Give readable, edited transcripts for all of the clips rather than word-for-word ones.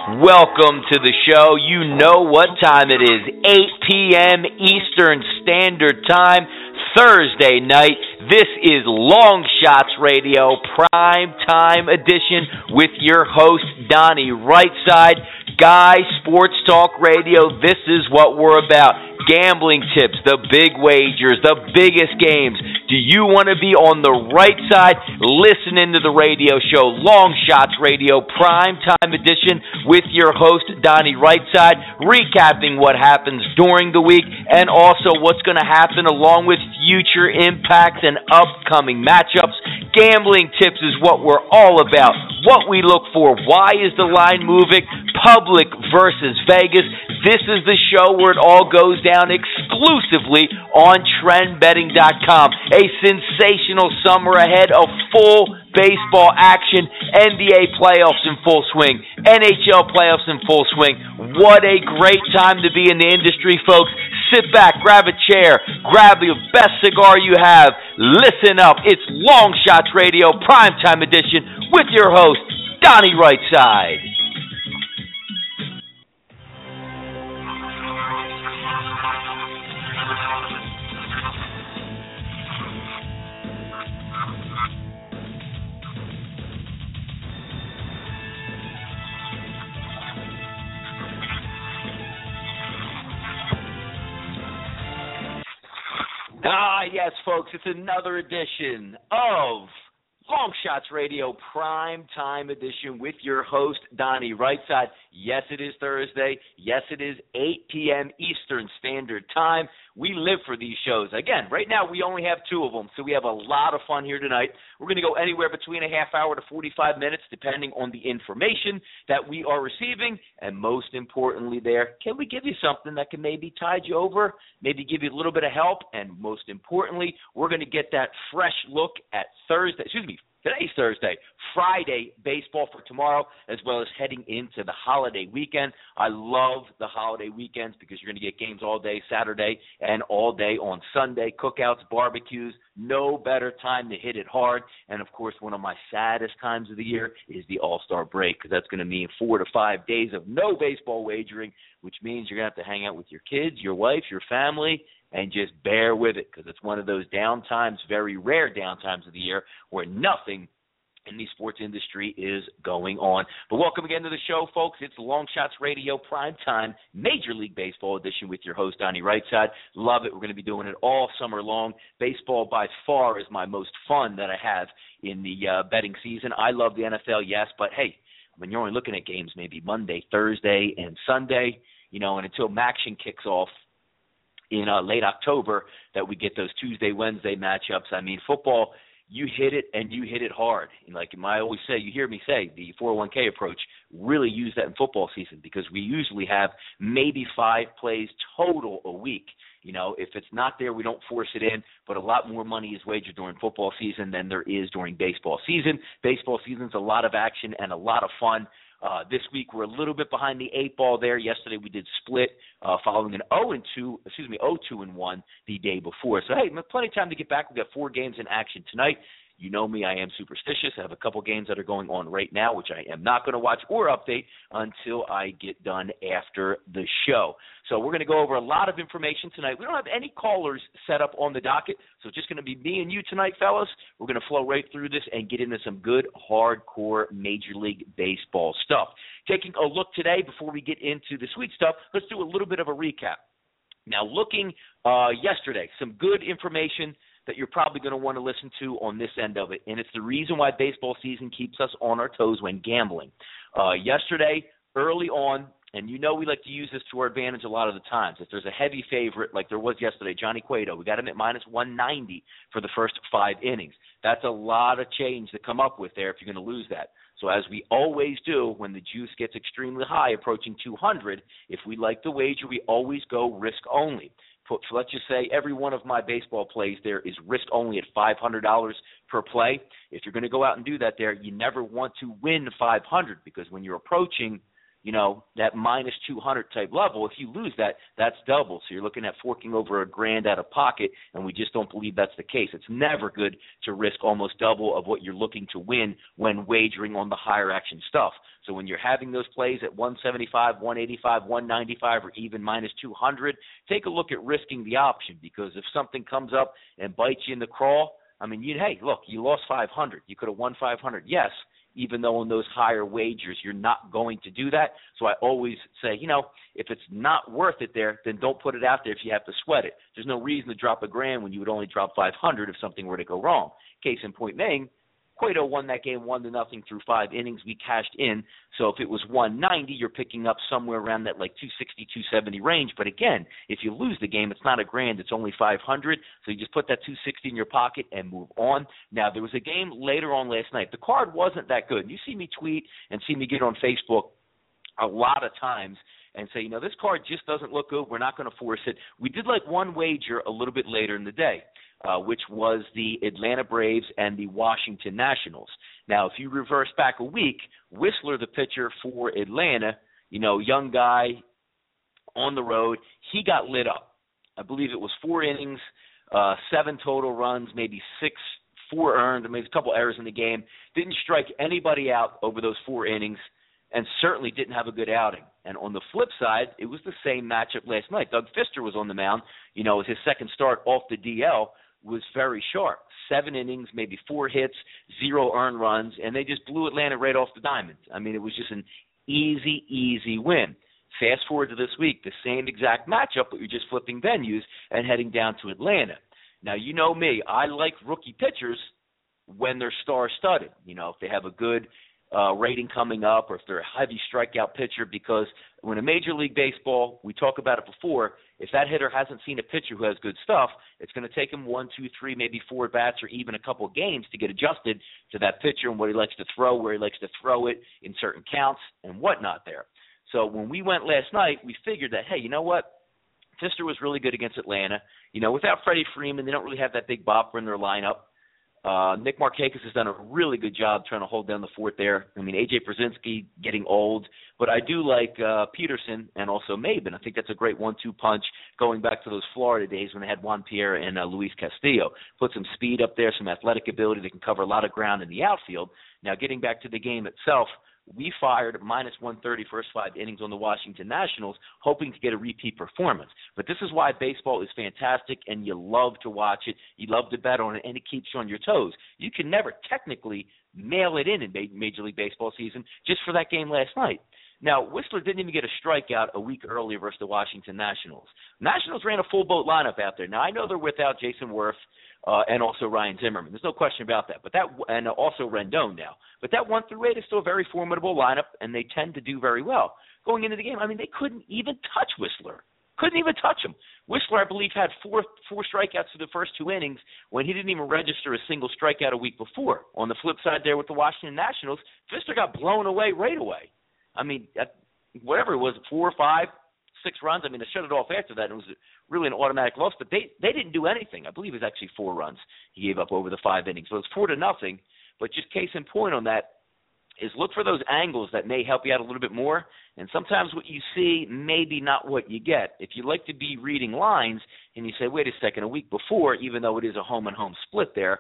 Welcome to the show. You know what time it is. 8 p.m. Eastern Standard Time, Thursday night. This is Long Shots Radio Prime Time Edition with your host, Donnie Rightside. Guy Sports Talk Radio, this is what we're about. Gambling tips, the big wagers, the biggest games. Do you want to be on the right side? Listen into the radio show, Long Shots Radio Prime Time Edition with your host, Donnie Rightside, recapping what happens during the week and also what's going to happen along with future impacts and upcoming matchups. Gambling tips is what we're all about, what we look for, why is the line moving, public versus Vegas. This is the show where it all goes down exclusively on TrendBetting.com. A sensational summer ahead of full baseball action, NBA playoffs in full swing, NHL playoffs in full swing. What a great time to be in the industry, folks. Sit back, grab a chair, grab the best cigar you have. Listen up. It's Long Shots Radio Primetime Edition with your host, Donnie Rightside. Yes, folks, it's another edition of Long Shots Radio Prime Time Edition with your host, Donnie Rightside. Yes, it is Thursday. Yes, it is 8 p.m. Eastern Standard Time. We live for these shows. Again, right now we only have two of them, so we have a lot of fun here tonight. We're going to go anywhere between a half hour to 45 minutes, depending on the information that we are receiving. And most importantly there, can we give you something that can maybe tide you over, maybe give you a little bit of help? And most importantly, we're going to get that fresh look at today's Thursday, Friday baseball for tomorrow, as well as heading into the holiday weekend. I love the holiday weekends because you're going to get games all day Saturday and all day on Sunday, cookouts, barbecues. No better time to hit it hard. And, of course, one of my saddest times of the year is the All-Star break, because that's going to mean 4 to 5 days of no baseball wagering, which means you're going to have to hang out with your kids, your wife, your family, and just bear with it, because it's one of those downtimes, very rare downtimes of the year, where nothing in the sports industry is going on. But welcome again to the show, folks. It's the Long Shots Radio Primetime Major League Baseball edition with your host, Donnie Rightside. Love it. We're going to be doing it all summer long. Baseball, by far, is my most fun that I have in the betting season. I love the NFL, yes, but hey, when you're only looking at games maybe Monday, Thursday, and Sunday, and until MACtion kicks off in late October, that we get those Tuesday, Wednesday matchups. I mean, football, you hit it and you hit it hard. And like I always say, you hear me say, the 401k approach, really use that in football season, because we usually have maybe 5 plays total a week. If it's not there, we don't force it in, but a lot more money is wagered during football season than there is during baseball season. Baseball season's a lot of action and a lot of fun. This week we're a little bit behind the 8 ball there. Yesterday we did split following an 0-2-1 the day before. So, hey, plenty of time to get back. We've got 4 games in action tonight. You know me, I am superstitious. I have a couple games that are going on right now, which I am not going to watch or update until I get done after the show. So we're going to go over a lot of information tonight. We don't have any callers set up on the docket, so it's just going to be me and you tonight, fellas. We're going to flow right through this and get into some good, hardcore Major League Baseball stuff. Taking a look today, before we get into the sweet stuff, let's do a little bit of a recap. Now, looking yesterday, some good information that you're probably going to want to listen to on this end of it, and it's the reason why baseball season keeps us on our toes when gambling. Yesterday, early on, and we like to use this to our advantage a lot of the times. If there's a heavy favorite, like there was yesterday, Johnny Cueto, we got him at minus 190 for the first 5 innings. That's a lot of change to come up with there if you're going to lose that. So as we always do, when the juice gets extremely high, approaching 200, if we like the wager, we always go risk only. Let's just say every one of my baseball plays there is risk only at $500 per play. If you're going to go out and do that there, you never want to win 500, because when you're approaching that minus 200 type level. If you lose that, that's double. So you're looking at forking over $1,000 out of pocket, and we just don't believe that's the case. It's never good to risk almost double of what you're looking to win when wagering on the higher action stuff. So when you're having those plays at 175, 185, 195, or even minus 200, take a look at risking the option, because if something comes up and bites you in the crawl, I mean, hey, look, you lost 500. You could have won 500, yes, even though on those higher wagers you're not going to do that. So I always say, if it's not worth it there, then don't put it out there if you have to sweat it. There's no reason to drop $1,000 when you would only drop 500 if something were to go wrong. Case in point being, Cueto won that game 1-0 through 5 innings. We cashed in. So if it was 190, you're picking up somewhere around that 260, 270 range. But again, if you lose the game, it's not $1,000, it's only 500. So you just put that 260 in your pocket and move on. Now, there was a game later on last night. The card wasn't that good. You see me tweet and see me get on Facebook a lot of times and say, this card just doesn't look good. We're not going to force it. We did one wager a little bit later in the day, which was the Atlanta Braves and the Washington Nationals. Now, if you reverse back a week, Whistler, the pitcher for Atlanta, young guy on the road, he got lit up. I believe it was 4 innings, 7 total runs, maybe 4 earned, maybe a couple errors in the game. Didn't strike anybody out over those 4 innings, and certainly didn't have a good outing. And on the flip side, it was the same matchup last night. Doug Fister was on the mound. It was his second start off the DL, was very sharp. 7 innings, maybe 4 hits, 0 earned runs, and they just blew Atlanta right off the diamond. I mean, it was just an easy win. Fast forward to this week, the same exact matchup, but you're just flipping venues and heading down to Atlanta. Now, you know me, I like rookie pitchers when they're star-studded. If they have a good rating coming up, or if they're a heavy strikeout pitcher, because when in Major League Baseball, we talk about it before, if that hitter hasn't seen a pitcher who has good stuff, it's going to take him 1, 2, 3, maybe 4 bats or even a couple of games to get adjusted to that pitcher and what he likes to throw, where he likes to throw it in certain counts and whatnot there. So when we went last night, we figured that, hey, you know what? Fister was really good against Atlanta. Without Freddie Freeman, they don't really have that big bopper in their lineup. Nick Markakis has done a really good job trying to hold down the fort there. I mean, A.J. Przinsky getting old, but I do like Peterson and also Maben. I think that's a great 1-2 punch going back to those Florida days when they had Juan Pierre and Luis Castillo. Put some speed up there, some athletic ability. They can cover a lot of ground in the outfield. Now, getting back to the game itself, we fired minus 130 first 5 innings on the Washington Nationals, hoping to get a repeat performance. But this is why baseball is fantastic, and you love to watch it. You love to bet on it, and it keeps you on your toes. You can never technically mail it in Major League Baseball season just for that game last night. Now, Whistler didn't even get a strikeout a week earlier versus the Washington Nationals. Nationals ran a full boat lineup out there. Now, I know they're without Jason Worth and also Ryan Zimmerman. There's no question about that. But and also Rendon now. But that 1 through 8 is still a very formidable lineup, and they tend to do very well. Going into the game, I mean, they couldn't even touch Whistler. Couldn't even touch him. Whistler, I believe, had four strikeouts through the first 2 innings when he didn't even register a single strikeout a week before. On the flip side there with the Washington Nationals, Fister got blown away right away. I mean, whatever it was, 4, 5, 6 runs. I mean, they shut it off after that. It was really an automatic loss, but they didn't do anything. I believe it was actually 4 runs he gave up over the 5 innings. So it's 4-0. But just case in point on that is look for those angles that may help you out a little bit more. And sometimes what you see may be not what you get. If you like to be reading lines and you say, wait a second, a week before, even though it is a home-and-home split there,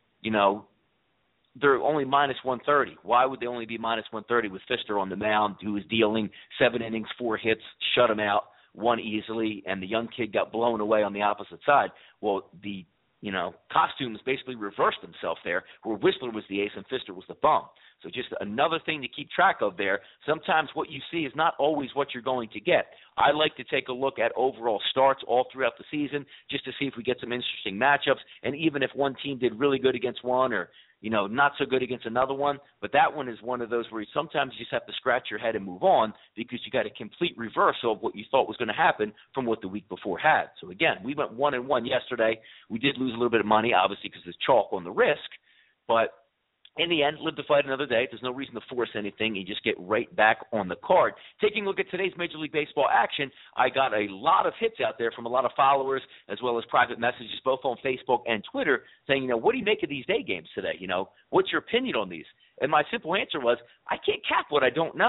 they're only minus 130. Why would they only be minus 130 with Fister on the mound, who was dealing 7 innings, 4 hits, shut him out, won easily, and the young kid got blown away on the opposite side? Well, the costumes basically reversed themselves there, where Whistler was the ace and Fister was the bum. So just another thing to keep track of there. Sometimes what you see is not always what you're going to get. I like to take a look at overall starts all throughout the season just to see if we get some interesting matchups, and even if one team did really good against one or not so good against another one. But that one is one of those where you sometimes just have to scratch your head and move on because you got a complete reversal of what you thought was going to happen from what the week before had. So, again, we went 1-1 yesterday. We did lose a little bit of money, obviously, because there's chalk on the risk. But in the end, live to fight another day. There's no reason to force anything. You just get right back on the card. Taking a look at today's Major League Baseball action, I got a lot of hits out there from a lot of followers as well as private messages both on Facebook and Twitter saying, what do you make of these day games today? What's your opinion on these? And my simple answer was, I can't cap what I don't know.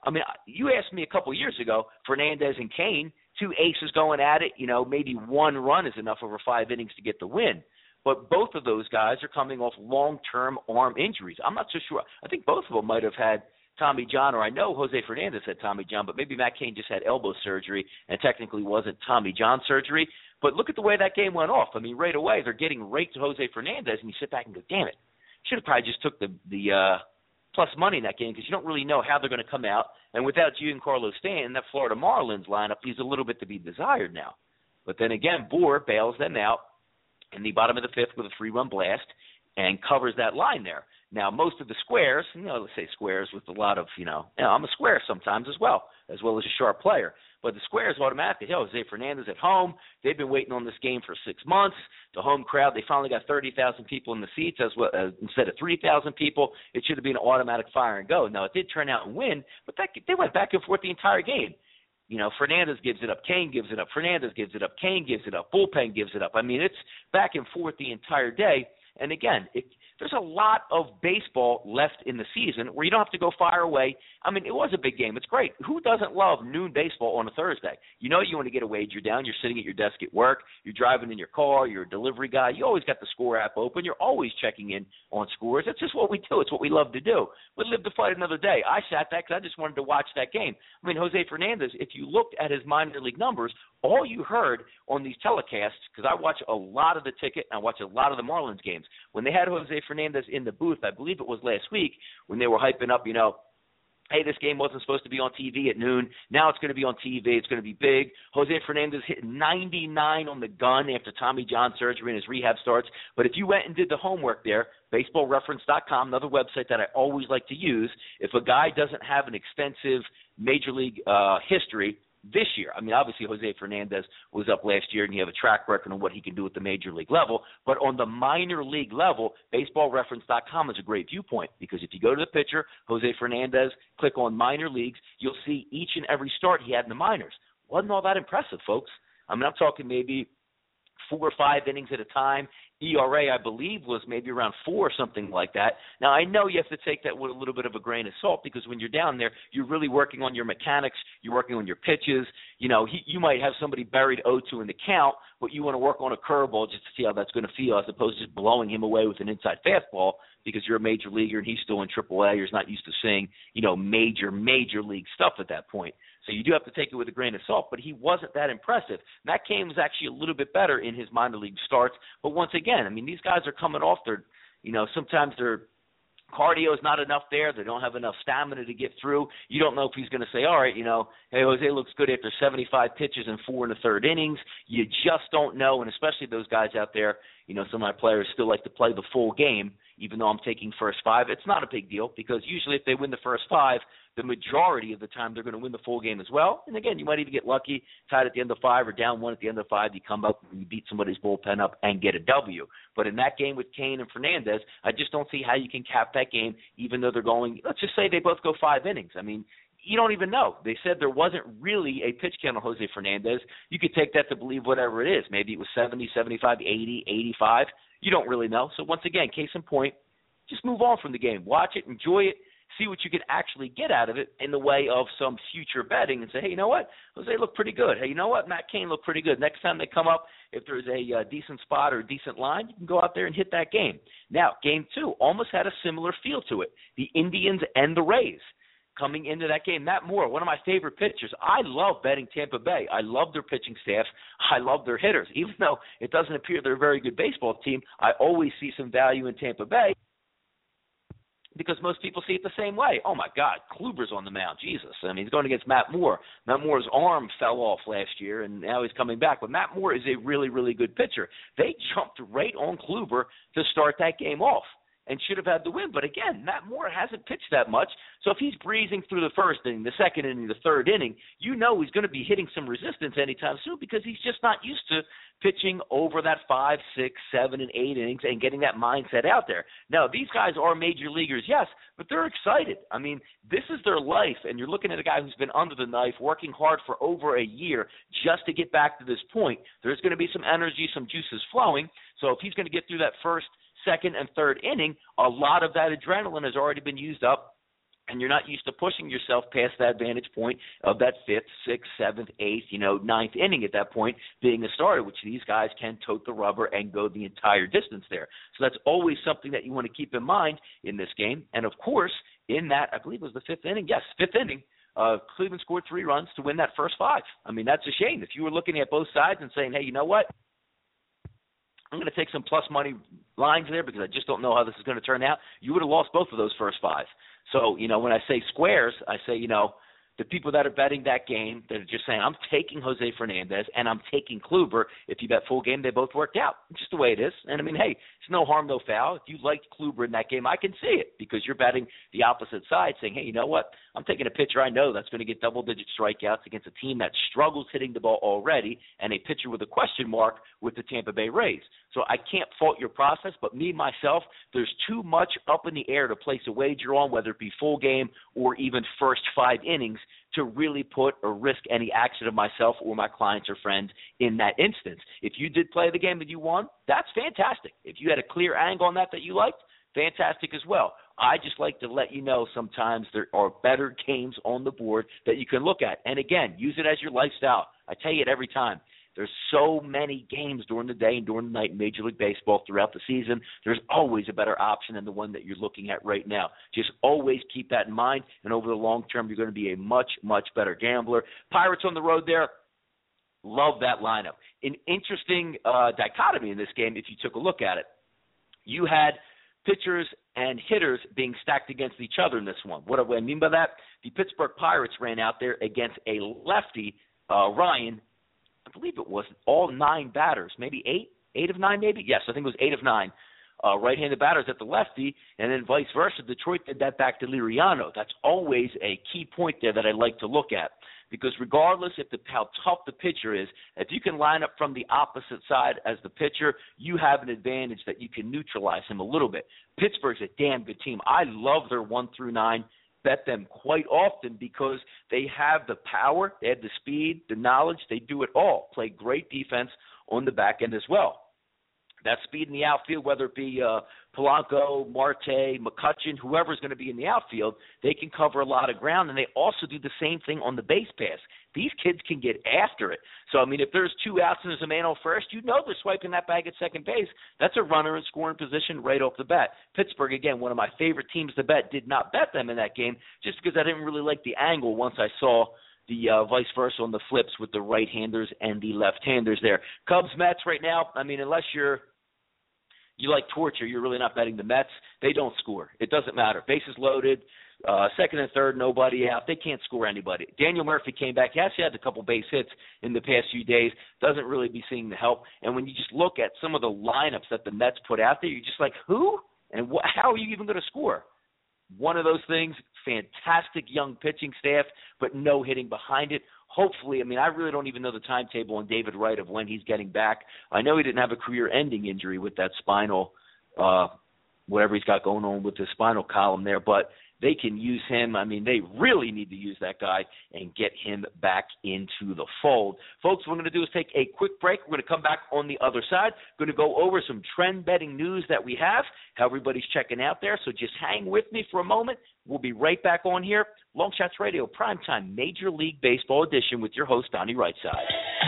I mean, you asked me a couple years ago, Fernandez and Kane, two aces going at it, maybe one run is enough over 5 innings to get the win. But both of those guys are coming off long-term arm injuries. I'm not so sure. I think both of them might have had Tommy John, or I know Jose Fernandez had Tommy John, but maybe Matt Cain just had elbow surgery and technically wasn't Tommy John surgery. But look at the way that game went off. I mean, right away they're getting right to Jose Fernandez, and you sit back and go, damn it, should have probably just took the plus money in that game because you don't really know how they're going to come out. And without Giancarlo Stanton, that Florida Marlins lineup leaves a little bit to be desired now. But then again, Bour bails them out in the bottom of the fifth with a 3-run blast and covers that line there. Now, most of the squares, let's say squares with a lot of, I'm a square sometimes as well as a sharp player. But the squares automatically, Jose Fernandez at home, they've been waiting on this game for 6 months. The home crowd, they finally got 30,000 people in the seats instead of 3,000 people. It should have been an automatic fire and go. Now, it did turn out and win, but they went back and forth the entire game. Fernandez gives it up, Kane gives it up, Fernandez gives it up, Kane gives it up, bullpen gives it up. I mean, it's back and forth the entire day. And again, there's a lot of baseball left in the season where you don't have to go far away. I mean, it was a big game. It's great. Who doesn't love noon baseball on a Thursday? You want to get a wager down. You're sitting at your desk at work. You're driving in your car. You're a delivery guy. You always got the Score app open. You're always checking in on scores. That's just what we do. It's what we love to do. We live to fight another day. I sat that because I just wanted to watch that game. I mean, Jose Fernandez, if you looked at his minor league numbers, all you heard on these telecasts, because I watch a lot of the ticket and I watch a lot of the Marlins games, when they had Jose Fernandez in the booth, I believe it was last week, when they were hyping up, hey, this game wasn't supposed to be on TV at noon. Now it's going to be on TV. It's going to be big. Jose Fernandez hit 99 on the gun after Tommy John surgery and his rehab starts. But if you went and did the homework there, baseballreference.com, another website that I always like to use, if a guy doesn't have an extensive major league history this year. I mean, obviously Jose Fernandez was up last year and you have a track record on what he can do at the major league level. But on the minor league level, baseballreference.com is a great viewpoint because if you go to the pitcher, Jose Fernandez, click on minor leagues, you'll see each and every start he had in the minors. Wasn't all that impressive, folks. I mean, I'm talking maybe 4 or 5 innings at a time. ERA, I believe, was maybe around 4 or something like that. Now, I know you have to take that with a little bit of a grain of salt because when you're down there, you're really working on your mechanics. You're working on your pitches. You might have somebody buried 0-2 in the count, but you want to work on a curveball just to see how that's going to feel as opposed to just blowing him away with an inside fastball because you're a major leaguer and he's still in AAA or he's not used to seeing, major league stuff at that point. So you do have to take it with a grain of salt, but he wasn't that impressive. Matt Cain was actually a little bit better in his minor league starts, but once again, I mean, these guys are coming off their, sometimes their cardio is not enough there. They don't have enough stamina to get through. You don't know if he's going to say, all right, hey, Jose looks good after 75 pitches and 4 in the third innings. You just don't know, and especially those guys out there, some of my players still like to play the full game, even though I'm taking first 5. It's not a big deal because usually if they win the first 5, the majority of the time they're going to win the full game as well. And again, you might even get lucky, tied at the end of 5 or down 1 at the end of 5. You come up and you beat somebody's bullpen up and get a W. But in that game with Kane and Fernandez, I just don't see how you can cap that game, even though they're going, let's just say they both go 5 innings. I mean, you don't even know. They said there wasn't really a pitch count on Jose Fernandez. You could take that to believe whatever it is. Maybe it was 70, 75, 80, 85. You don't really know. So once again, case in point, just move on from the game. Watch it, enjoy it, see what you can actually get out of it in the way of some future betting and say, hey, you know what? Jose looked pretty good. Hey, you know what? Matt Cain looked pretty good. Next time they come up, if there's a decent spot or a decent line, you can go out there and hit that game. Now, game 2 almost had a similar feel to it. The Indians and the Rays coming into that game. Matt Moore, one of my favorite pitchers. I love betting Tampa Bay. I love their pitching staff. I love their hitters. Even though it doesn't appear they're a very good baseball team, I always see some value in Tampa Bay because most people see it the same way. Oh, my God, Kluber's on the mound. Jesus. I mean, he's going against Matt Moore. Matt Moore's arm fell off last year, and now he's coming back. But Matt Moore is a really, really good pitcher. They jumped right on Kluber to start that game off and should have had the win. But again, Matt Moore hasn't pitched that much. So if he's breezing through the first inning, the second inning, the third inning, he's going to be hitting some resistance anytime soon because he's just not used to pitching over that 5, 6, 7, and 8 innings and getting that mindset out there. Now, these guys are major leaguers, yes, but they're excited. I mean, this is their life, and you're looking at a guy who's been under the knife, working hard for over a year just to get back to this point. There's going to be some energy, some juices flowing. So if he's going to get through that first, second, and third inning, a lot of that adrenaline has already been used up, and you're not used to pushing yourself past that vantage point of that 5th, 6th, 7th, 8th, 9th inning at that point being a starter, which these guys can tote the rubber and go the entire distance there. So that's always something that you want to keep in mind in this game. And, of course, in that, I believe it was the 5th inning. Yes, 5th inning. Cleveland scored 3 runs to win that first 5. I mean, that's a shame. If you were looking at both sides and saying, hey, you know what? I'm going to take some plus money lines there because I just don't know how this is going to turn out. You would have lost both of those first 5. So, when I say squares, I say, the people that are betting that game, that are just saying, I'm taking Jose Fernandez and I'm taking Kluber. If you bet full game, they both worked out. It's just the way it is. And, I mean, hey, it's no harm, no foul. If you liked Kluber in that game, I can see it because you're betting the opposite side saying, hey, you know what? I'm taking a pitcher I know that's going to get double-digit strikeouts against a team that struggles hitting the ball already and a pitcher with a question mark with the Tampa Bay Rays. So I can't fault your process, but me, myself, there's too much up in the air to place a wager on, whether it be full game or even first 5 innings, to really put or risk any action of myself or my clients or friends in that instance. If you did play the game that you won, that's fantastic. If you had a clear angle on that you liked, fantastic as well. I just like to let you know sometimes there are better games on the board that you can look at. And again, use it as your lifestyle. I tell you it every time. There's so many games during the day and during the night in Major League Baseball throughout the season. There's always a better option than the one that you're looking at right now. Just always keep that in mind, and over the long term, you're going to be a much, much better gambler. Pirates on the road there. Love that lineup. An interesting dichotomy in this game if you took a look at it. You had pitchers and hitters being stacked against each other in this one. What do I mean by that? The Pittsburgh Pirates ran out there against a lefty, Ryan. I believe it was all 9 batters, maybe 8 of 9 maybe? Yes, I think it was 8 of 9 right-handed batters at the lefty, and then vice versa. Detroit did that back to Liriano. That's always a key point there that I like to look at because regardless how tough the pitcher is, if you can line up from the opposite side as the pitcher, you have an advantage that you can neutralize him a little bit. Pittsburgh's a damn good team. I love their 1 through 9. Bet them quite often because they have the power, they have the speed, the knowledge, they do it all. Play great defense on the back end as well. That speed in the outfield, whether it be Polanco, Marte, McCutchen, whoever's going to be in the outfield, they can cover a lot of ground, and they also do the same thing on the base pass. These kids can get after it. So, I mean, if there's 2 outs and there's a man on first, they're swiping that bag at second base. That's a runner in scoring position right off the bat. Pittsburgh, again, one of my favorite teams to bet, did not bet them in that game just because I didn't really like the angle once I saw the vice versa on the flips with the right-handers and the left-handers there. Cubs, Mets right now, I mean, unless you like torture, you're really not betting the Mets. They don't score. It doesn't matter. Bases loaded, second and third, nobody out. They can't score anybody. Daniel Murphy came back. Yes, he had a couple base hits in the past few days. Doesn't really be seeing the help. And when you just look at some of the lineups that the Mets put out there, you're just like, who? And how are you even going to score? One of those things, fantastic young pitching staff, but no hitting behind it. Hopefully, I mean, I really don't even know the timetable on David Wright of when he's getting back. I know he didn't have a career-ending injury with that spinal, whatever he's got going on with the spinal column there, but they can use him. I mean, they really need to use that guy and get him back into the fold. Folks, what we're going to do is take a quick break. We're going to come back on the other side. We're going to go over some trend betting news that we have, how everybody's checking out there. So just hang with me for a moment. We'll be right back on here. Long Shots Radio, Primetime Major League Baseball edition with your host, Donnie Rightside.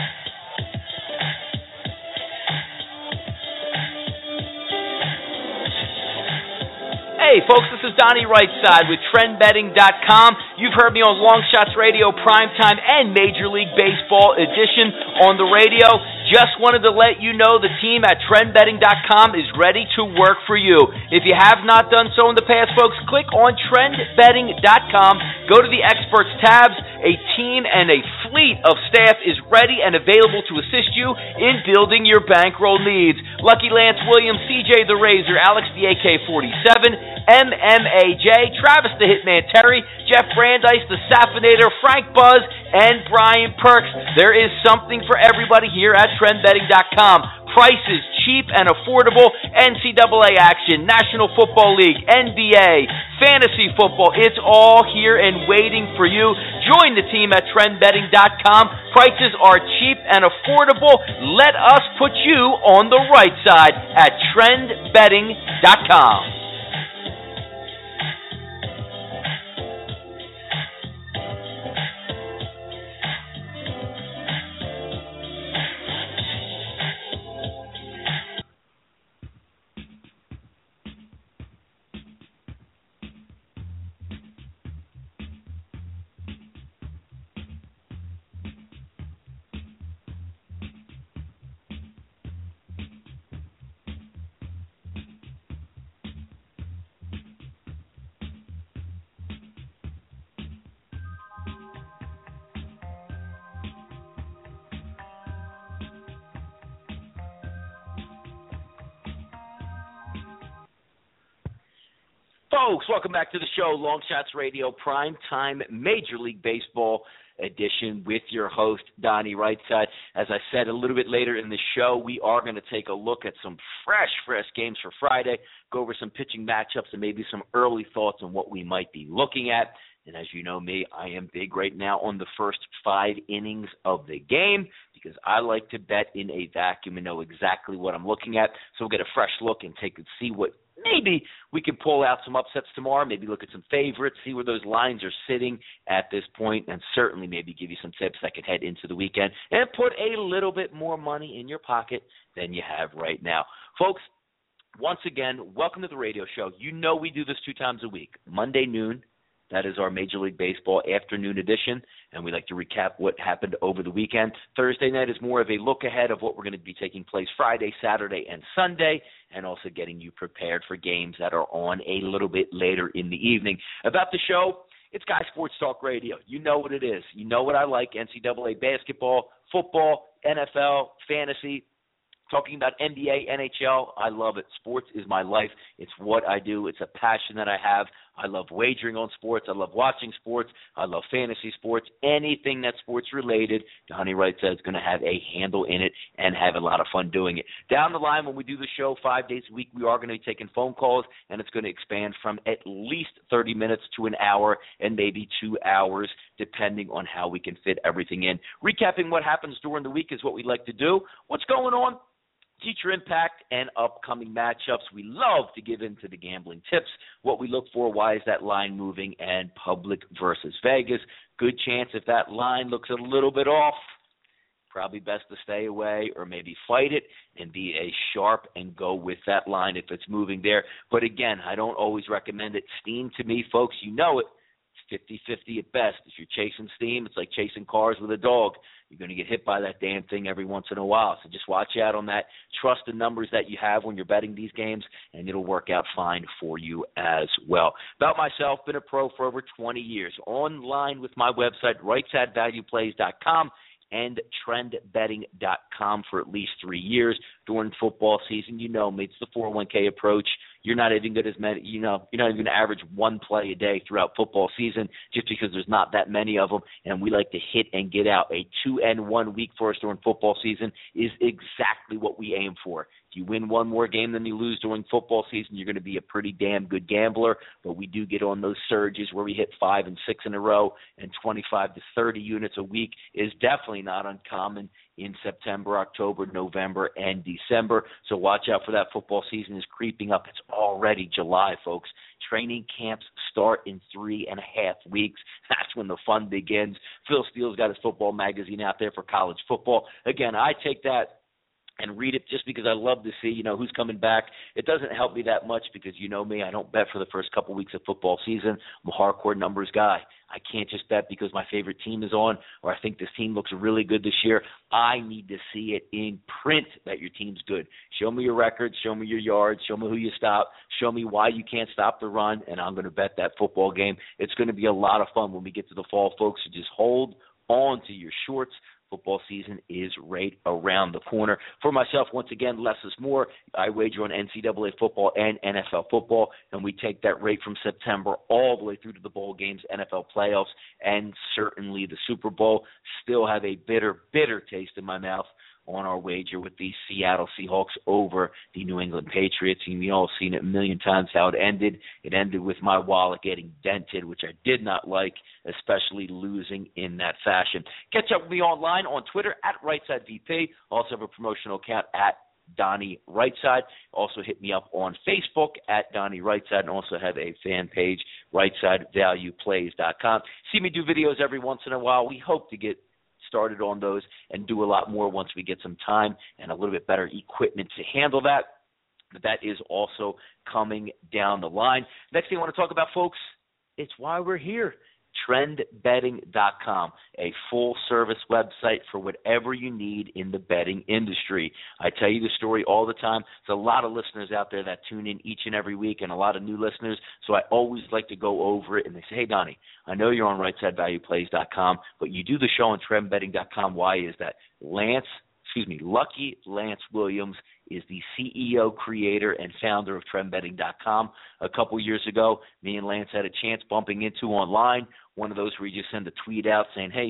Hey, folks, this is Donnie Rightside with TrendBetting.com. You've heard me on Long Shots Radio, Primetime, and Major League Baseball edition on the radio. Just wanted to let you know the team at TrendBetting.com is ready to work for you. If you have not done so in the past, folks, click on TrendBetting.com. Go to the Experts tabs. A team and a fleet of staff is ready and available to assist you in building your bankroll needs. Lucky Lance Williams, CJ the Razor, Alex the AK-47, MMAJ, Travis the Hitman Terry, Jeff Brandeis, the Saffinator, Frank Buzz, and Brian Perks. There is something for everybody here at TrendBetting.com. Prices cheap and affordable. NCAA action, National Football League, NBA, fantasy football. It's all here and waiting for you. Join the team at TrendBetting.com. Prices are cheap and affordable. Let us put you on the right side at TrendBetting.com. Folks, welcome back to the show, Long Shots Radio, Primetime Major League Baseball edition with your host, Donnie Rightside. As I said a little bit later in the show, we are going to take a look at some fresh games for Friday, go over some pitching matchups and maybe some early thoughts on what we might be looking at. And as you know me, I am big right now on the first 5 innings of the game because I like to bet in a vacuum and know exactly what I'm looking at. So we'll get a fresh look and see what maybe we can pull out some upsets tomorrow, maybe look at some favorites, see where those lines are sitting at this point, and certainly maybe give you some tips that could head into the weekend and put a little bit more money in your pocket than you have right now. Folks, once again, welcome to the radio show. You know we do this 2 times a week, Monday noon. That is our Major League Baseball afternoon edition, and we like to recap what happened over the weekend. Thursday night is more of a look ahead of what we're going to be taking place Friday, Saturday, and Sunday, and also getting you prepared for games that are on a little bit later in the evening. About the show, it's Guy Sports Talk Radio. You know what it is. You know what I like, NCAA basketball, football, NFL, fantasy. Talking about NBA, NHL, I love it. Sports is my life. It's what I do. It's a passion that I have. I love wagering on sports. I love watching sports. I love fantasy sports. Anything that's sports related, Donnie Wright says, is going to have a handle in it and have a lot of fun doing it. Down the line, when we do the show 5 days a week, we are going to be taking phone calls, and it's going to expand from at least 30 minutes to an hour and maybe 2 hours, depending on how we can fit everything in. Recapping what happens during the week is what we like to do. What's going on? Teacher impact and upcoming matchups. We love to give into the gambling tips, what we look for, why is that line moving, and public versus Vegas. Good chance if that line looks a little bit off, probably best to stay away or maybe fight it and be a sharp and go with that line if it's moving there. But again, I don't always recommend it. Steam to me, folks, you know it. 50-50 at best. If you're chasing steam, it's like chasing cars with a dog. You're going to get hit by that damn thing every once in a while. So just watch out on that. Trust the numbers that you have when you're betting these games, and it'll work out fine for you as well. About myself, been a pro for over 20 years. Online with my website, rightsidvalueplays.com and trendbetting.com for at least 3 years. During football season, you know me, it's the 401k approach. You're not even good as many, you're not even going to average one play a day throughout football season just because there's not that many of them, and we like to hit and get out. A 2-1 week for us during football season is exactly what we aim for. If you win one more game than you lose during football season, you're going to be a pretty damn good gambler, but we do get on those surges where we hit 5 and 6 in a row, and 25 to 30 units a week is definitely not uncommon in September, October, November, and December. So watch out for that. Football season is creeping up. It's already July, folks. Training camps start in 3.5 weeks. That's when the fun begins. Phil Steele's got his football magazine out there for college football. Again, I take that and read it just because I love to see, who's coming back. It doesn't help me that much because you know me, I don't bet for the first couple weeks of football season. I'm a hardcore numbers guy. I can't just bet because my favorite team is on or I think this team looks really good this year. I need to see it in print that your team's good. Show me your records, show me your yards, show me who you stop, show me why you can't stop the run, and I'm going to bet that football game. It's going to be a lot of fun when we get to the fall, folks. So just hold on to your shorts. Football season is right around the corner. For myself, once again, less is more. I wager on NCAA football and NFL football, and we take that rate from September all the way through to the bowl games, NFL playoffs, and certainly the Super Bowl. Still have a bitter taste in my mouth on our wager with the Seattle Seahawks over the New England Patriots. And we all seen it a million times how it ended. It ended with my wallet getting dented, which I did not like, especially losing in that fashion. Catch up with me online on Twitter at RightSideVP. Also have a promotional account at Donnie Rightside. Also hit me up on Facebook at Donnie Rightside, and also have a fan page, RightSideValuePlays.com. See me do videos every once in a while. We hope to get started on those and do a lot more once we get some time and a little bit better equipment to handle that. But that is also coming down the line. Next thing I want to talk about, folks, it's why we're here. TrendBetting.com, a full-service website for whatever you need in the betting industry. I tell you the story all the time. There's a lot of listeners out there that tune in each and every week and a lot of new listeners, so I always like to go over it, and they say, hey, Donnie, I know you're on RightSideValuePlays.com, but you do the show on TrendBetting.com. Why is that? Lance Lucky Lance Williams is the CEO, creator, and founder of TrendBetting.com. A couple years ago, me and Lance had a chance bumping into online, one of those where you just send a tweet out saying, hey,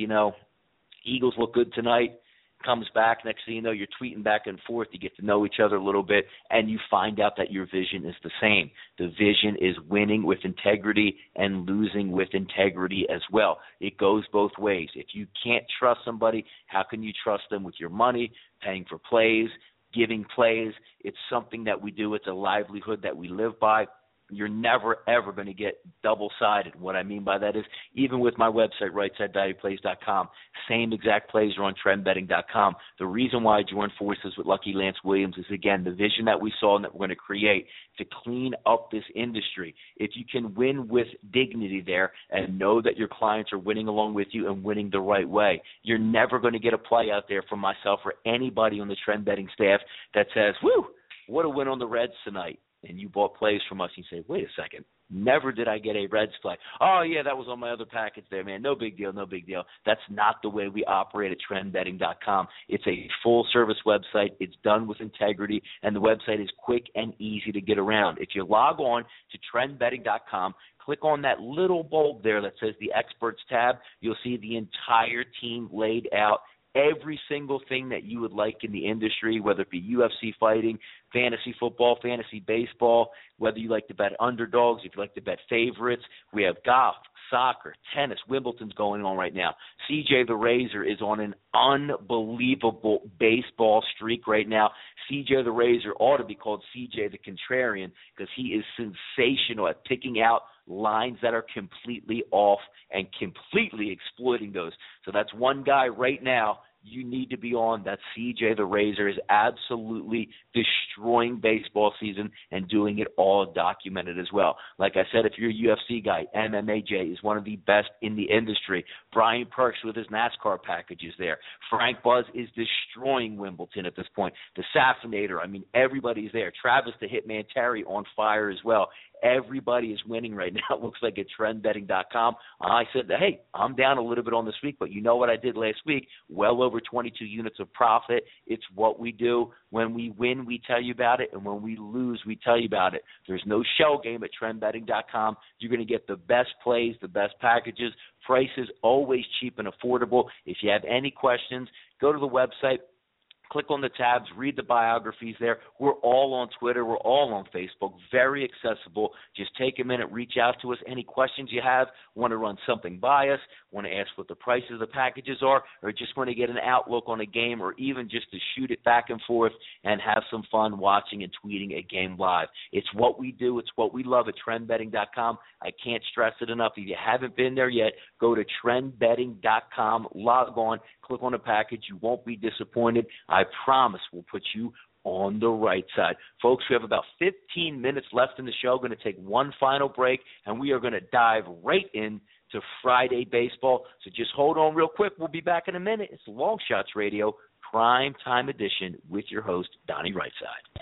Eagles look good tonight. Comes back, next thing you know, you're tweeting back and forth. You get to know each other a little bit, and you find out that your vision is the same. The vision is winning with integrity and losing with integrity as well. It goes both ways. If you can't trust somebody, how can you trust them with your money, paying for plays, giving plays? It's something that we do. It's a livelihood that we live by. You're never, ever going to get double-sided. What I mean by that is, even with my website, rightsidedailyplays.com, same exact plays are on trendbetting.com. The reason why I joined forces with Lucky Lance Williams is, again, the vision that we saw and that we're going to create to clean up this industry. If you can win with dignity there and know that your clients are winning along with you and winning the right way, you're never going to get a play out there from myself or anybody on the Trend Betting staff that says, woo, what a win on the Reds tonight. And you bought plays from us, and you say, wait a second, never did I get a Reds play. Oh, yeah, that was on my other package there, man. No big deal, no big deal. That's not the way we operate at trendbetting.com. It's a full-service website. It's done with integrity, and the website is quick and easy to get around. If you log on to trendbetting.com, click on that little bulb there that says the Experts tab. You'll see the entire team laid out. Every single thing that you would like in the industry, whether it be UFC fighting, fantasy football, fantasy baseball, whether you like to bet underdogs, if you like to bet favorites. We have golf, soccer, tennis. Wimbledon's going on right now. CJ the Razor is on an unbelievable baseball streak right now. CJ the Razor ought to be called CJ the Contrarian because he is sensational at picking out lines that are completely off and completely exploiting those. So that's one guy right now you need to be on. That CJ the Razor is absolutely destroying baseball season and doing it all documented as well. Like I said, if you're a UFC guy, MMAJ is one of the best in the industry. Brian Perks with his NASCAR packages there. Frank Buzz is destroying Wimbledon at this point. The Safinator, everybody's there. Travis the Hitman Terry on fire as well. Everybody is winning right now. It looks like at trendbetting.com. I said that, hey, I'm down a little bit on this week, but you know what I did last week? Well over 22 units of profit. It's what we do. When we win, we tell you about it, and when we lose, we tell you about it. There's no shell game at trendbetting.com. You're going to get the best plays, the best packages. Prices always cheap and affordable. If you have any questions, go to the website. Click on the tabs, read the biographies there. We're all on Twitter. We're all on Facebook. Very accessible. Just take a minute, reach out to us. Any questions you have, want to run something by us, want to ask what the prices of the packages are, or just want to get an outlook on a game, or even just to shoot it back and forth and have some fun watching and tweeting a game live. It's what we do. It's what we love at trendbetting.com. I can't stress it enough. If you haven't been there yet, go to trendbetting.com, log on, click on a package. You won't be disappointed. I promise we'll put you on the right side. Folks, we have about 15 minutes left in the show. Going to take one final break, and we are going to dive right in to Friday baseball. So just hold on real quick. We'll be back in a minute. It's Long Shots Radio, Prime Time Edition, with your host, Donnie Rightside.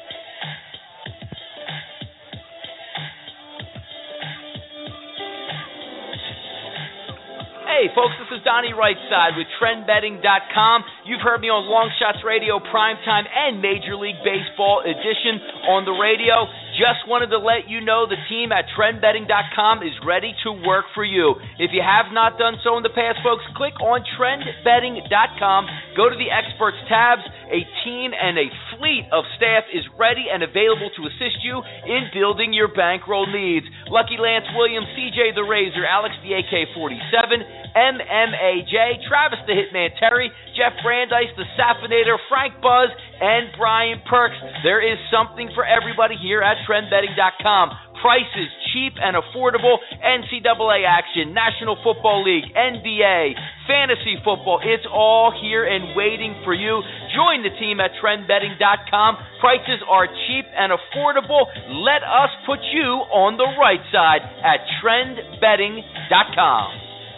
Hey, folks, this is Donnie Rightside with TrendBetting.com. You've heard me on Long Shots Radio, Primetime, and Major League Baseball Edition on the radio. Just wanted to let you know the team at TrendBetting.com is ready to work for you. If you have not done so in the past, folks, click on TrendBetting.com. Go to the Experts tabs. A team and a fleet of staff is ready and available to assist you in building your bankroll needs. Lucky Lance Williams, CJ the Razor, Alex the AK-47, MMAJ, Travis the Hitman Terry, Jeff Brandeis, the Safinator, Frank Buzz, and Brian Perks. There is something for everybody here at TrendBetting.com. Prices cheap and affordable. NCAA action, National Football League, NBA, fantasy football. It's all here and waiting for you. Join the team at TrendBetting.com. Prices are cheap and affordable. Let us put you on the right side at TrendBetting.com.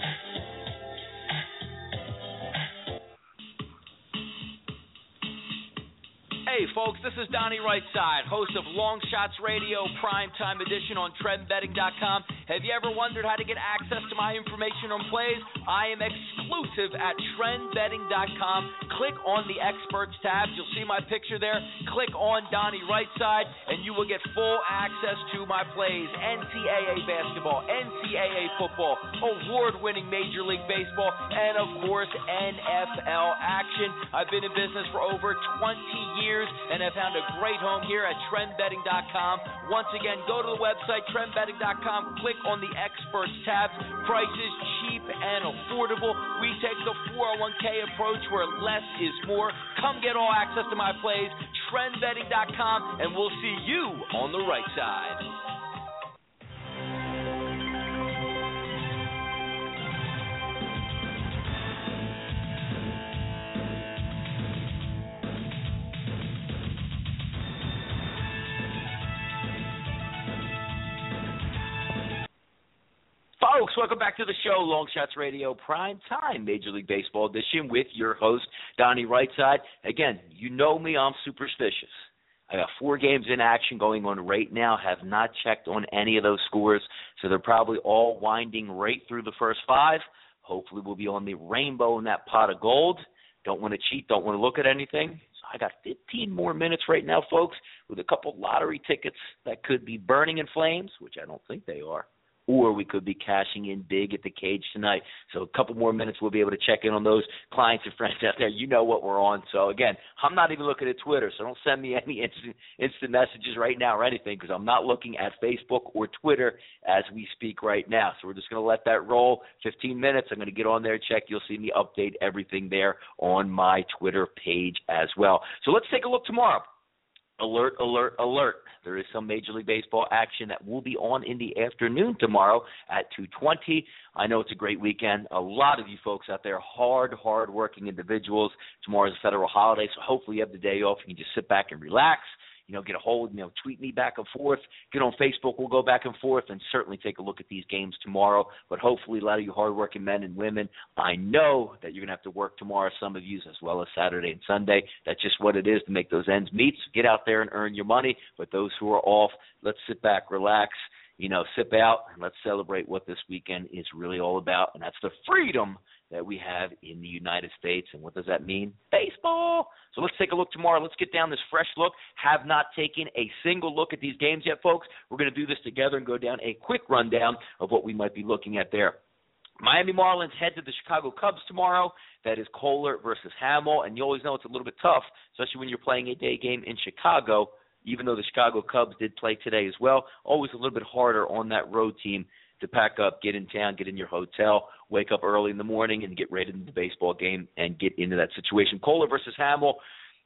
Hey, folks, this is Donnie Rightside, host of Long Shots Radio, Primetime Edition on TrendBetting.com. Have you ever wondered how to get access to my information on plays? I am exclusive at trendbetting.com. Click on the experts tab. You'll see my picture there. Click on Donnie Rightside, and you will get full access to my plays. NCAA basketball, NCAA football, award-winning Major League Baseball, and, of course, NFL action. I've been in business for over 20 years and have found a great home here at trendbetting.com. Once again, go to the website, trendbetting.com. Click on the experts tab. Prices cheap and affordable. We take the 401k approach where less is more. Come get all access to my plays, trendbetting.com, and we'll see you on the right side. Folks, welcome back to the show, Long Shots Radio, Prime Time, Major League Baseball edition with your host, Donnie Rightside. Again, you know me, I'm superstitious. I got 4 games in action going on right now, have not checked on any of those scores, so they're probably all winding right through the first 5. Hopefully we'll be on the rainbow in that pot of gold. Don't want to cheat, don't want to look at anything. So I got 15 more minutes right now, folks, with a couple lottery tickets that could be burning in flames, which I don't think they are. Or we could be cashing in big at the cage tonight. So a couple more minutes, we'll be able to check in on those clients and friends out there. You know what we're on. So, again, I'm not even looking at Twitter, so don't send me any instant messages right now or anything because I'm not looking at Facebook or Twitter as we speak right now. So we're just going to let that roll. 15 minutes, I'm going to get on there and check. You'll see me update everything there on my Twitter page as well. So let's take a look tomorrow. Alert, alert, alert. There is some Major League Baseball action that will be on in the afternoon tomorrow at 2:20. I know it's a great weekend. A lot of you folks out there, hard-working individuals. Tomorrow's a federal holiday, so hopefully you have the day off. You can just sit back and relax. Get a hold, tweet me back and forth. Get on Facebook. We'll go back and forth and certainly take a look at these games tomorrow. But hopefully a lot of you hardworking men and women, I know that you're going to have to work tomorrow, some of you, as well as Saturday and Sunday. That's just what it is to make those ends meet. So get out there and earn your money. But those who are off, let's sit back, relax, sip out, and let's celebrate what this weekend is really all about. And that's the freedom that we have in the United States. And what does that mean? Baseball. So let's take a look tomorrow. Let's get down this fresh look. Have not taken a single look at these games yet, folks. We're going to do this together and go down a quick rundown of what we might be looking at there. Miami Marlins head to the Chicago Cubs tomorrow. That is Kohler versus Hamill. And you always know it's a little bit tough, especially when you're playing a day game in Chicago, even though the Chicago Cubs did play today as well. Always a little bit harder on that road team to pack up, get in town, get in your hotel, wake up early in the morning and get right into the baseball game and get into that situation. Kohler versus Hamill,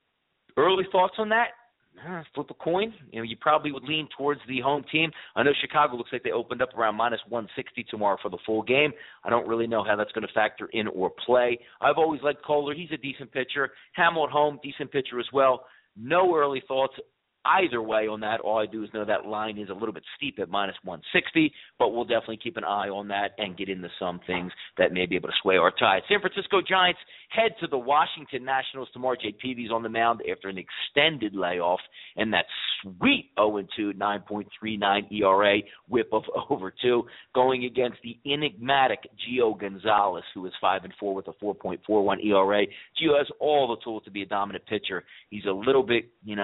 early thoughts on that? Flip a coin. You probably would lean towards the home team. I know Chicago looks like they opened up around minus 160 tomorrow for the full game. I don't really know how that's going to factor in or play. I've always liked Kohler. He's a decent pitcher. Hamill at home, decent pitcher as well. No early thoughts either way on that. All I do is know that line is a little bit steep at minus 160, but we'll definitely keep an eye on that and get into some things that may be able to sway our tide. San Francisco Giants head to the Washington Nationals tomorrow. Jake Peavy's on the mound after an extended layoff and that sweet 0-2, 9.39 ERA, whip of over 2, going against the enigmatic Gio Gonzalez, who is 5-4 with a 4.41 ERA. Gio has all the tools to be a dominant pitcher. He's a little bit,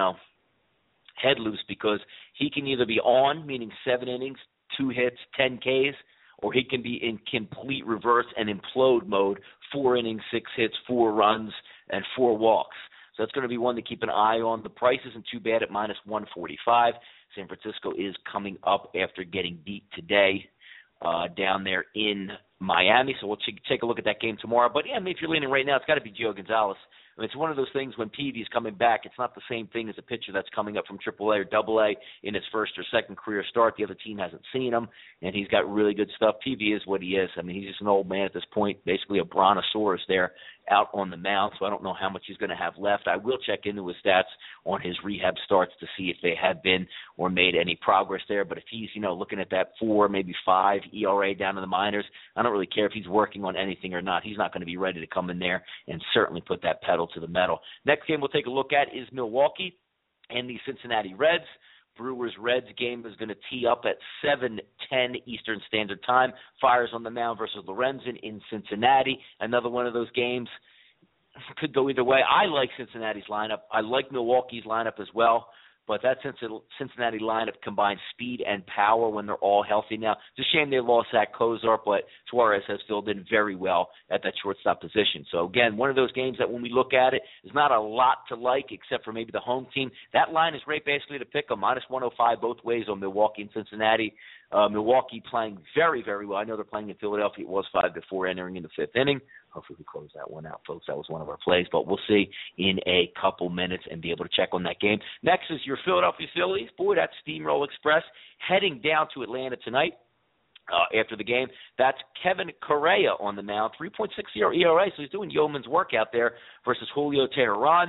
head loose because he can either be on, meaning 7 innings, 2 hits, 10 Ks, or he can be in complete reverse and implode mode, 4 innings, 6 hits, 4 runs, and 4 walks. So that's going to be one to keep an eye on. The price isn't too bad at minus 145. San Francisco is coming up after getting beat today down there in Miami. So we'll take a look at that game tomorrow. But, yeah, if you're leaning right now, it's got to be Gio Gonzalez. It's one of those things when Peavy's coming back, it's not the same thing as a pitcher that's coming up from AAA or AA in his first or second career start. The other team hasn't seen him, and he's got really good stuff. Peavy is what he is. He's just an old man at this point, basically a brontosaurus there out on the mound, so I don't know how much he's going to have left. I will check into his stats on his rehab starts to see if they have been or made any progress there. But if he's, looking at that 4, maybe 5 ERA down in the minors, I don't really care if he's working on anything or not. He's not going to be ready to come in there and certainly put that pedal to the metal. Next game we'll take a look at is Milwaukee and the Cincinnati Reds. Brewers-Reds game is going to tee up at 7:10 Eastern Standard Time. Friars on the mound versus Lorenzen in Cincinnati. Another one of those games could go either way. I like Cincinnati's lineup. I like Milwaukee's lineup as well. But that Cincinnati lineup combines speed and power when they're all healthy now. It's a shame they lost Zach Kozar, but Suarez has filled in very well at that shortstop position. So, again, one of those games that when we look at it, there's not a lot to like except for maybe the home team. That line is right basically to pick them, -105 both ways on Milwaukee and Cincinnati. Milwaukee playing very, very well. I know they're playing in Philadelphia. It was 5-4 entering in the fifth inning. Hopefully we close that one out, folks. That was one of our plays, but we'll see in a couple minutes and be able to check on that game. Next is your Philadelphia Phillies. Boy, that's Steamroll Express heading down to Atlanta tonight. After the game, that's Kevin Correa on the mound, 3.60 ERA, so he's doing yeoman's work out there versus Julio Teheran.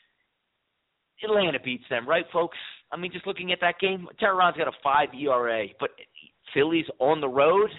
Atlanta beats them, right, folks? I mean, just looking at that game, Teheran's got a 5 ERA, but Phillies on the road,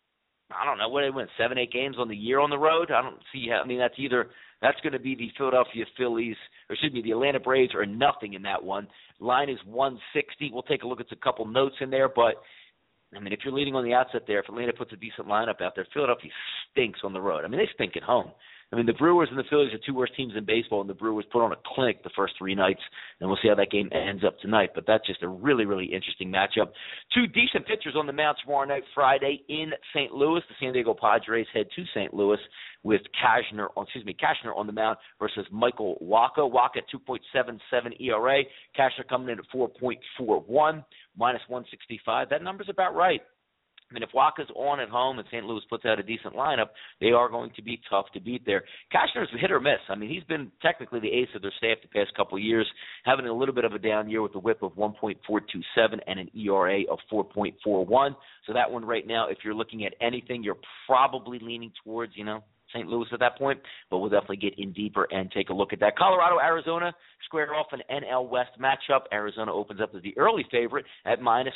I don't know, what they win, 7-8 games on the year on the road? I don't see how, I mean, that's going to be the Philadelphia Phillies, or excuse me, the Atlanta Braves are nothing in that one. Line is 160. We'll take a look at a couple notes in there, but I mean, if you're leading on the outset there, if Atlanta puts a decent lineup out there, Philadelphia stinks on the road. I mean, they stink at home. I mean, the Brewers and the Phillies are two worst teams in baseball, and the Brewers put on a clinic the first 3 nights, and we'll see how that game ends up tonight. But that's just a really, really interesting matchup. 2 decent pitchers on the mound tomorrow night, Friday, in St. Louis. The San Diego Padres head to St. Louis with Cashner on the mound versus Michael Wacha. Wacha at 2.77 ERA. Cashner coming in at 4.41, -165. That number's about right. I mean, if Wacha's on at home and St. Louis puts out a decent lineup, they are going to be tough to beat there. Cashner's hit or miss. I mean, he's been technically the ace of their staff the past couple of years, having a little bit of a down year with a whip of 1.427 and an ERA of 4.41. So that one right now, if you're looking at anything, you're probably leaning towards, St. Louis at that point, but we'll definitely get in deeper and take a look at that. Colorado, Arizona square off an NL West matchup. Arizona opens up as the early favorite at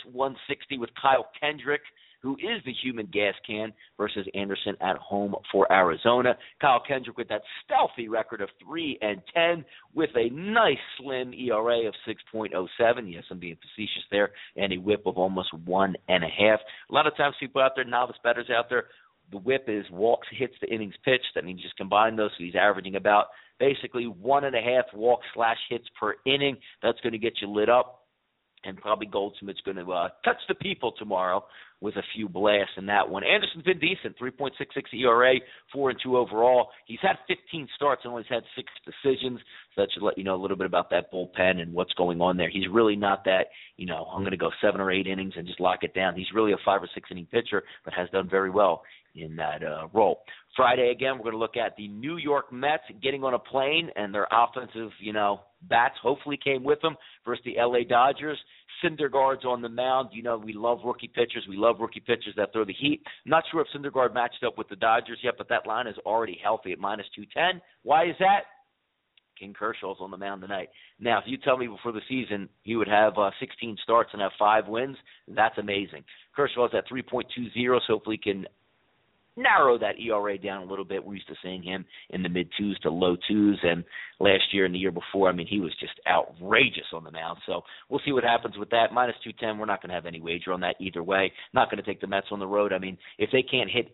-160 with Kyle Kendrick, who is the human gas can, versus Anderson at home for Arizona. Kyle Kendrick with that stealthy record of 3-10 with a nice slim ERA of 6.07. Yes, I'm being facetious there, and a whip of almost 1.5. A lot of times people out there, novice bettors out there, the whip is walks, hits to innings pitched. That means just combine those, so he's averaging about basically 1.5 walks/hits per inning. That's going to get you lit up. And probably Goldsmith's going to touch the people tomorrow with a few blasts in that one. Anderson's been decent, 3.66 ERA, 4-2 overall. He's had 15 starts and only had 6 decisions, so that should let you know a little bit about that bullpen and what's going on there. He's really not that, I'm going to go 7 or 8 innings and just lock it down. He's really a 5 or 6 inning pitcher, but has done very well in that role. Friday, again, we're going to look at the New York Mets getting on a plane, and their offensive, bats hopefully came with them versus the L.A. Dodgers. Syndergaard's on the mound. We love rookie pitchers. We love rookie pitchers that throw the heat. I'm not sure if Syndergaard matched up with the Dodgers yet, but that line is already healthy at -210. Why is that? King Kershaw's on the mound tonight. Now, if you tell me before the season he would have 16 starts and have 5 wins, that's amazing. Kershaw's at 3.20, so hopefully he can narrow that ERA down a little bit. We're used to seeing him in the mid-2s to low-2s, and last year and the year before, he was just outrageous on the mound. So we'll see what happens with that. -210, we're not going to have any wager on that either way. Not going to take the Mets on the road. If they can't hit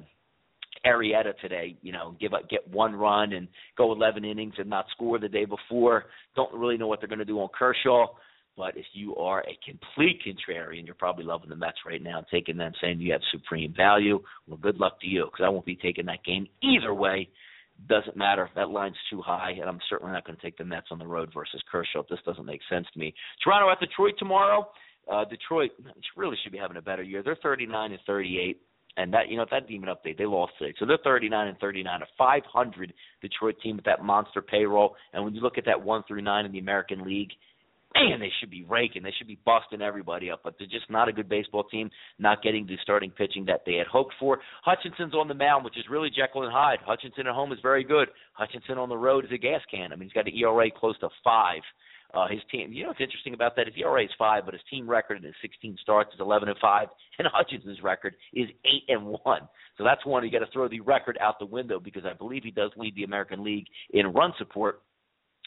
Arrieta today, get 1 run and go 11 innings and not score the day before, don't really know what they're going to do on Kershaw. But if you are a complete contrarian, you're probably loving the Mets right now, taking them, saying you have supreme value. Well, good luck to you, because I won't be taking that game either way. Doesn't matter. That line's too high, and I'm certainly not going to take the Mets on the road versus Kershaw. This doesn't make sense to me. Toronto at Detroit tomorrow. Detroit really should be having a better year. They're 39-38. And that, that didn't even update. They lost today. So they're 39-39, a 500 Detroit team with that monster payroll. And when you look at that 1-9 in the American League, man, they should be raking. They should be busting everybody up. But they're just not a good baseball team, not getting the starting pitching that they had hoped for. Hutchinson's on the mound, which is really Jekyll and Hyde. Hutchinson at home is very good. Hutchinson on the road is a gas can. He's got an ERA close to 5. His team, what's interesting about that? His ERA is 5, but his team record in his 16 starts is 11-5, and Hutchinson's record is 8-1. So that's one you got to throw the record out the window, because I believe he does lead the American League in run support.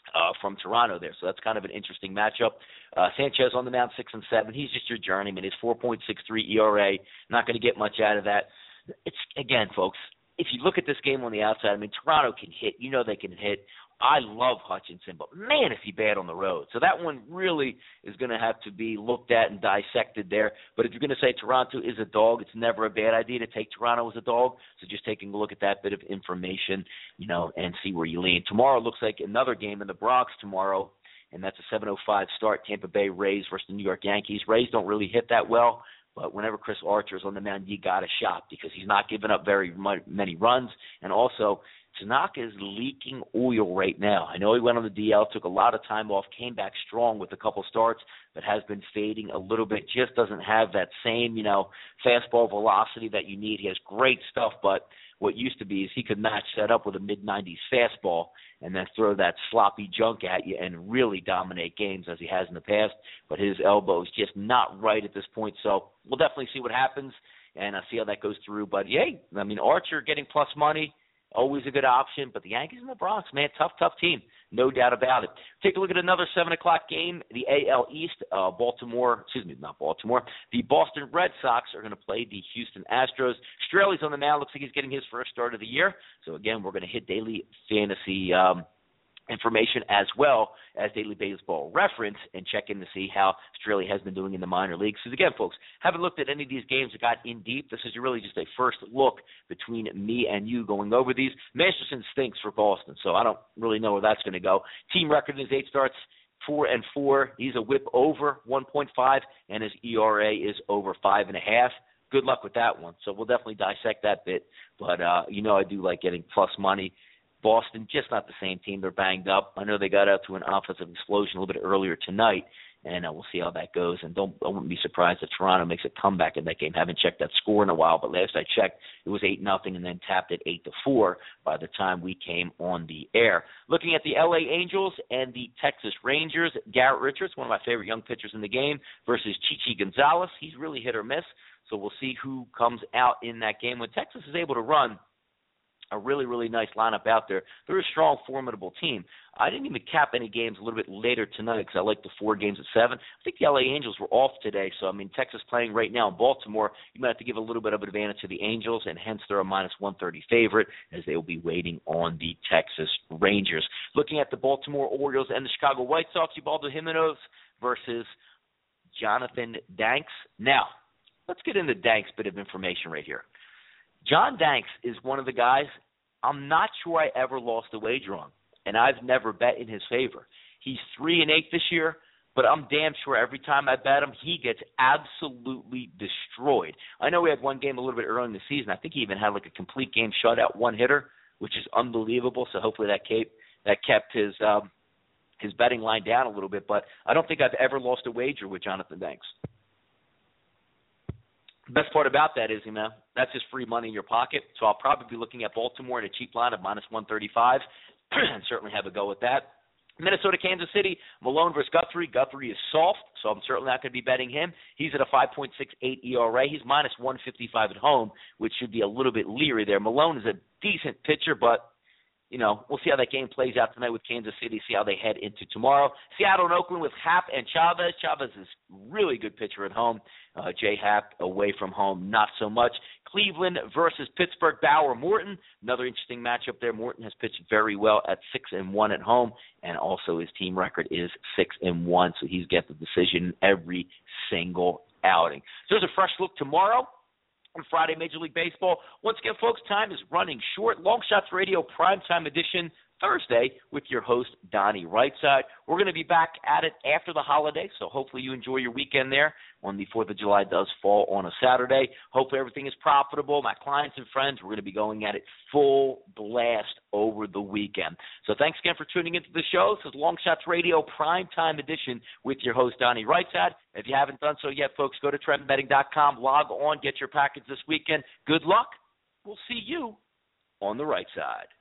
from Toronto there. So that's kind of an interesting matchup. Sanchez on the mound, 6-7. He's just your journeyman. His 4.63 ERA. Not going to get much out of that. It's, again, folks, if you look at this game on the outside, I mean, Toronto can hit. You know they can hit. I love Hutchinson, but, man, is he bad on the road. So that one really is going to have to be looked at and dissected there. But if you're going to say Toronto is a dog, it's never a bad idea to take Toronto as a dog. So just taking a look at that bit of information, and see where you lean. Tomorrow looks like another game in the Bronx tomorrow, and that's a 7:05 start, Tampa Bay Rays versus the New York Yankees. Rays don't really hit that well. But whenever Chris Archer is on the mound, you got to shop because he's not giving up very many runs. And also, Tanaka is leaking oil right now. I know he went on the DL, took a lot of time off, came back strong with a couple starts, but has been fading a little bit. Just doesn't have that same, fastball velocity that you need. He has great stuff, but what used to be is he could match that up with a mid-90s fastball and then throw that sloppy junk at you and really dominate games as he has in the past. But his elbow is just not right at this point. So we'll definitely see what happens and see how that goes through. But, yay, Archer getting plus money, always a good option. But the Yankees in the Bronx, man, tough team. No doubt about it. Take a look at another 7 o'clock game, the AL East. The Boston Red Sox are going to play the Houston Astros. Straley's on the mound. Looks like he's getting his first start of the year. So, again, we're going to hit daily fantasy information as well as Daily Baseball Reference and check in to see how Straley has been doing in the minor leagues. Because, again, folks, haven't looked at any of these games that got in deep. This is really just a first look between me and you going over these. Masterson stinks for Boston, so I don't really know where that's going to go. Team record in his 8 starts, 4-4. He's a whip over 1.5, and his ERA is over 5.5. Good luck with that one. So we'll definitely dissect that bit. But, I do like getting plus money. Boston, just not the same team. They're banged up. I know they got out to an offensive explosion a little bit earlier tonight, and we'll see how that goes. And I wouldn't be surprised if Toronto makes a comeback in that game. Haven't checked that score in a while, but last I checked, it was 8-0 and then tapped at 8-4 by the time we came on the air. Looking at the LA Angels and the Texas Rangers, Garrett Richards, one of my favorite young pitchers in the game, versus Chichi Gonzalez. He's really hit or miss, so we'll see who comes out in that game. When Texas is able to run a really, really nice lineup out there. They're a strong, formidable team. I didn't even cap any games a little bit later tonight because I like the 4 games at 7. I think the LA Angels were off today, so, Texas playing right now in Baltimore, you might have to give a little bit of an advantage to the Angels, and hence they're a minus 130 favorite as they will be waiting on the Texas Rangers. Looking at the Baltimore Orioles and the Chicago White Sox, Ubaldo Jimenez versus Jonathan Danks. Now, let's get into Danks' bit of information right here. John Danks is one of the guys I'm not sure I ever lost a wager on, and I've never bet in his favor. He's 3-8 this year, but I'm damn sure every time I bet him, he gets absolutely destroyed. I know we had one game a little bit early in the season. I think he even had like a complete game shutout, one hitter, which is unbelievable. So hopefully that kept his betting line down a little bit. But I don't think I've ever lost a wager with Jonathan Danks. Best part about that is, that's just free money in your pocket. So I'll probably be looking at Baltimore in a cheap line of minus 135 and certainly have a go with that. Minnesota, Kansas City, Malone versus Guthrie. Guthrie is soft, so I'm certainly not going to be betting him. He's at a 5.68 ERA. He's minus 155 at home, which should be a little bit leery there. Malone is a decent pitcher, but we'll see how that game plays out tonight with Kansas City, see how they head into tomorrow. Seattle and Oakland with Happ and Chavez. Chavez is really good pitcher at home. Jay Happ away from home, not so much. Cleveland versus Pittsburgh, Bauer Morton. Another interesting matchup there. Morton has pitched very well at 6-1 at home, and also his team record is 6-1, so he's got the decision every single outing. So there's a fresh look tomorrow on Friday, Major League Baseball. Once again, folks, time is running short. Long Shots Radio Primetime Edition Thursday with your host, Donnie Rightside. We're going to be back at it after the holiday, so hopefully you enjoy your weekend there. On the 4th of July does fall on a Saturday. Hopefully everything is profitable. My clients and friends, we're going to be going at it full blast over the weekend. So thanks again for tuning into the show. This is Long Shots Radio Primetime Edition with your host, Donnie Rightside. If you haven't done so yet, folks, go to TrentBetting.com, log on, get your package this weekend. Good luck. We'll see you on the right side.